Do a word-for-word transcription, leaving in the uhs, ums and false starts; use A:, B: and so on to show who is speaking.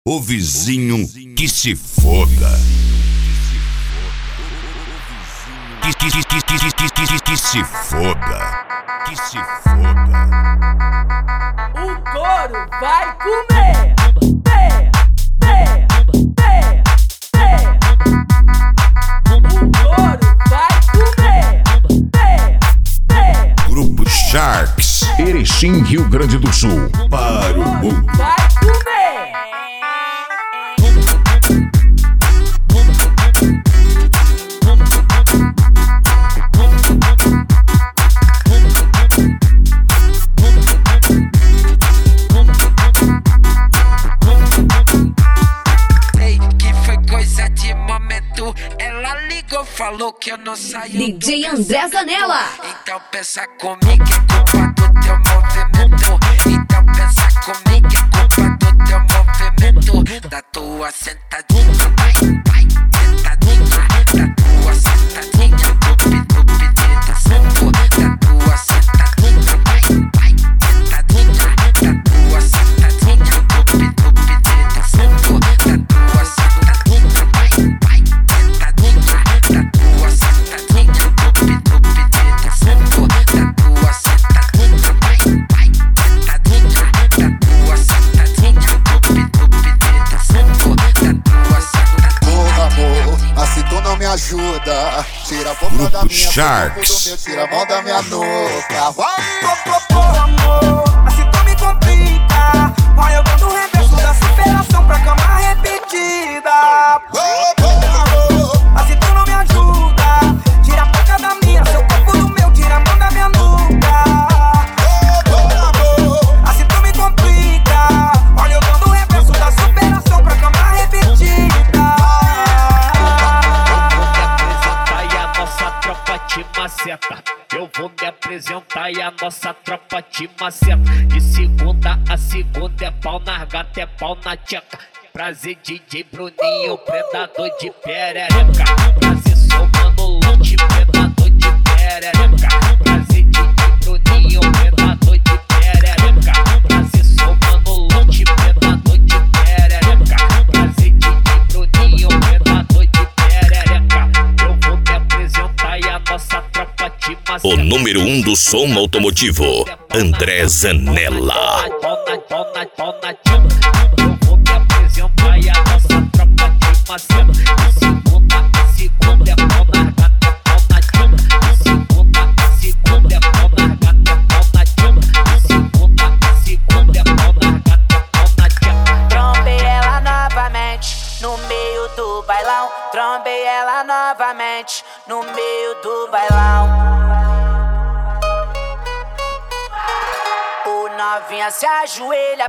A: O vizinho que se foda. Que, que, que, que, que, que, que, que se foda. Que se foda.
B: O couro vai comer. É, é, é, é. O couro vai comer. É, é.
A: Grupo Sharks,
C: Erechim, Rio Grande do Sul.
A: Para o mundo.
B: Vai comer.
D: Ela ligou, falou que eu não saio.
E: D J André Zanella.
D: Então pensa comigo, é culpa do teu movimento. Então pensa comigo, é culpa do teu movimento. Da tua sentadinha, vai, vai, sentadinha. Da tua sentadinha, tupi, tupi, teta, santo. Da tua sentadinha, vai, vai, sentadinha. Da tua sentadinha, tupi, tupi, teta, santo. Da tua sentadinha, vai, vai.
F: Ajuda, tira a boca da minha
A: Sharks.
F: boca, tira a mão da minha nuca.
G: Por amor, assim tu me complica. Vai eu dando reverso da superação pra cama repetida. Assim tu não me ajuda, tira a boca da minha, seu corpo do meu, tira a mão da minha nuca. Assim tu me complica. Olha eu dando reverso da superação pra cama repetida.
H: Maceta. Eu vou me apresentar e a nossa tropa te maceta. De segunda a segunda é pau na gata, é pau na tcheca. Prazer D J Bruninho, predador de perereca. Prazer sou Mano Lute, predador de perereca. Prazer D J Bruninho, predador de perereca. Prazer sou Mano Lute, predador de perereca. Prazer D J Bruninho, predador de perereca. Eu vou me apresentar e a nossa tropa te maceta.
A: O número um do som automotivo, André Zanella.
H: Eu vou me apresentar e a nossa tropa te maceta. De segunda a segunda é pau na gata, é pau na tchama. De segunda a segunda é pau na gata, é pau na tchama. De segunda a segunda é pau na gata, é pau na tchama.
G: Trombei ela novamente no meio do bailão. Trombei ela novamente no meio do bailão. O novinha se ajoelha